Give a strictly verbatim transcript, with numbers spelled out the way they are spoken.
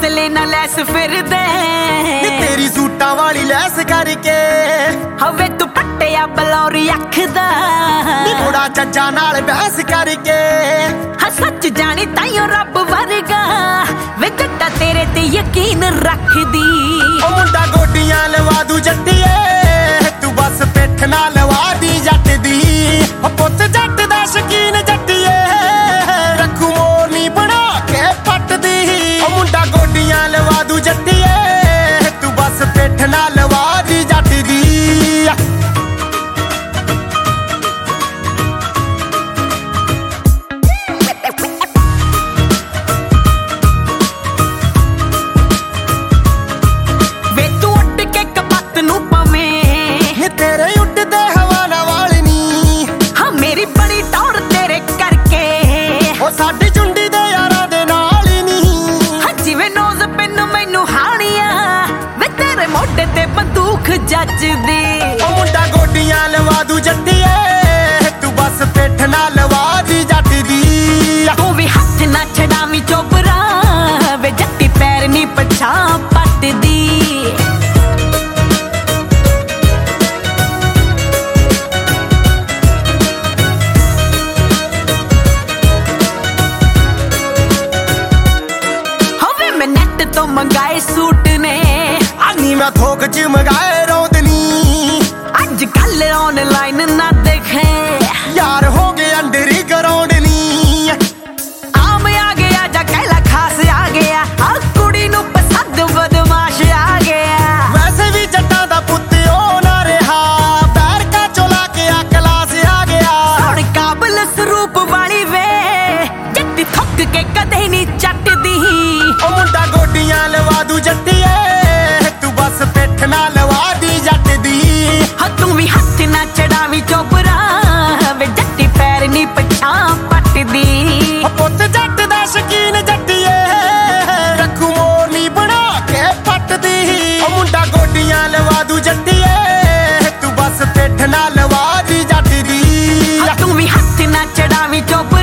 ਹੌਸਲੇ ਨਾਲ ਲੈਸ ਫਿਰਦੇ तेरी सूटा वाली लैस करके हवे तू पट्टिया बलौरी अख दा थोड़ा चज्जा नाल बहस करके हाँ सच जानी ताइयों रब वर्गा वे जट्टा तेरे ते यकीन रख दी ओ मुंडा गोडियां लवा दू जट्टिए तू बस पिठ ना लवा दी जट दी ओ पुੱਤ जट दा शकीन जट्टिए रखू मोरनी बना के फट दी ओ मुंडा गोडियां लवा दू जट्टिए तू बस पिठ ना लवा दी जट दी ਸਾਡੀ ਚੁੰਡੀ ਦੇ ਯਾਰਾਂ ਦੇ ਨਾਲ ਹੀ ਨਹੀਂ ਹਾਂ ਜਿਵੇਂ ਨੋਜ਼ ਪਿੰਨ ਮੈਨੂੰ ਹਾਣੀਆਂ ਵੇ ਤੇਰੇ ਮੋਢੇ ਤੇ ਬੰਦੂਕ ਜੱਜਦੀ ਉਹ ਮੁੰਡਾ ਗੋਡੀਆਂ ਲਵਾ ਦੂ ਜੱਟੀਏ ਤੂੰ ਬਸ ਪਿੱਠ ਨਾ ਲਵਾ ਦੀ ਜੱਟ ਦੀ ਤੂੰ ਵੀ ਹੱਥ ਨਾ ਛਡਾਵੀਂ ਚੋਬਰਾ ਵੇ ਜੱਟੀ ਪੈਰ ਨਹੀਂ ਪਛਾਂ ਪੱਟਦੀ तो मंगाए सूट ने आनी मैं थोक च मंगाए रौंदनी अज कल ऑनलाइन ना देखे यार हो गए अंडरी ग्राउंड नी आम आ गया जा कहला खास आ गया आ कुड़ी नू पसंद बदमाश आ गया वैसे भी जट्टा दा पुत्त ओ ना रहा पैर का चोला के आ क्लास आ गया सुन काबल स्वरूप वाली वे जट्टी थक के कदे नहीं चटदी ओ मुंडा गोडियां लवा दू जट्टिए तू बस पिठ ना लवा दी जट दी हाँ तू भी हथ ना चढ़ावी चोबरा वे जट्टी पैर नहीं पछां पटदी ओ पुੱਤ जट दा शकीन जट्टिए रखू मोरनी बना के फट दी ओ मुंडा गोडियां लवा दू जट्टिए तू बस पिठ ना लवा दी जट दी हाँ तू भी हथ ना चढ़ावी चोबरा